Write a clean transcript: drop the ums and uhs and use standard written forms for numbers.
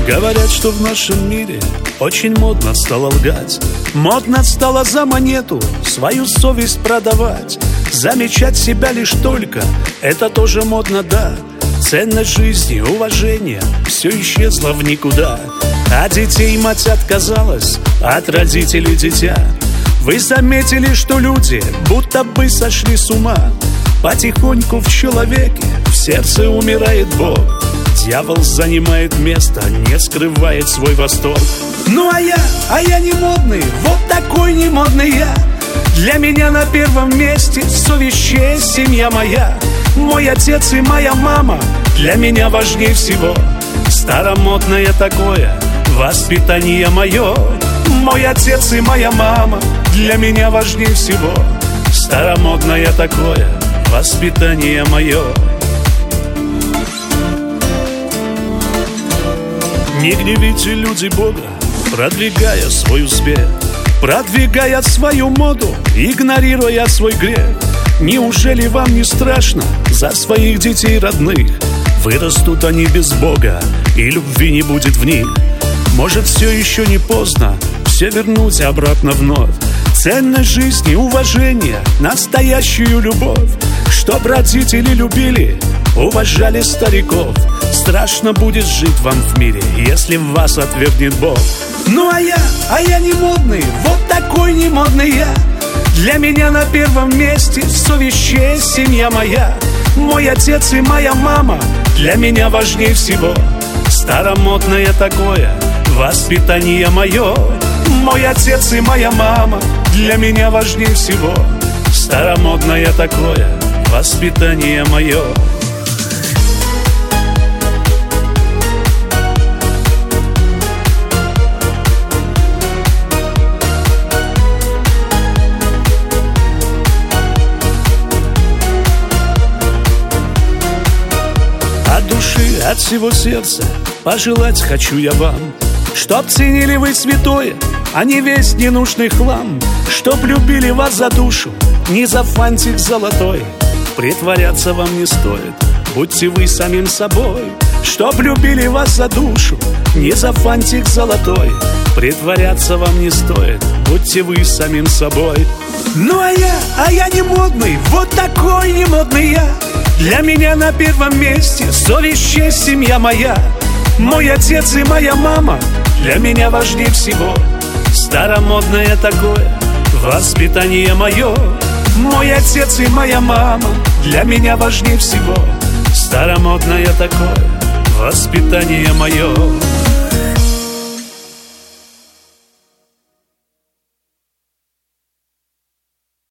Говорят, что в нашем мире очень модно стало лгать. Модно стало за монету свою совесть продавать. Замечать себя лишь только, это тоже модно, да. Ценность жизни, уважение, все исчезло в никуда. А детей мать отказалась, от родителей дитя. Вы заметили, что люди будто бы сошли с ума. Потихоньку в человеке в сердце умирает Бог. Дьявол занимает место, не скрывает свой восторг. Ну а я не модный, вот такой не модный я. Для меня на первом месте совесть, честь, семья моя. Мой отец и моя мама для меня важнее всего. Старомодное такое воспитание мое. Мой отец и моя мама для меня важнее всего. Старомодное такое воспитание мое. Не гневите, люди, Бога, продвигая свой успех, продвигая свою моду, игнорируя свой грех. Неужели вам не страшно за своих детей родных? Вырастут они без Бога, и любви не будет в них. Может, все еще не поздно все вернуть обратно вновь. Ценность жизни, уважение, настоящую любовь. Чтоб родители любили, уважали стариков. Страшно будет жить вам в мире, если вас отвергнет Бог. Ну а я не модный, вот такой не модный я. Для меня на первом месте совесть, честь, семья моя. Мой отец и моя мама для меня важнее всего. Старомодное такое воспитание мое. Мой отец и моя мама для меня важнее всего. Старомодное такое воспитание мое. От всего сердца пожелать хочу я вам, чтоб ценили вы святое, а не весь ненужный хлам. Чтоб любили вас за душу, не за фантик золотой. Притворяться вам не стоит, будьте вы самим собой. Чтоб любили вас за душу, не за фантик золотой. Притворяться вам не стоит, будьте вы самим собой. Ну а я не модный, вот такой не модный я. Для меня на первом месте совесть, честь, семья моя. Мой отец и моя мама для меня важнее всего. Старомодное такое воспитание мое. Мой отец и моя мама для меня важнее всего. Старомодное такое воспитание мое.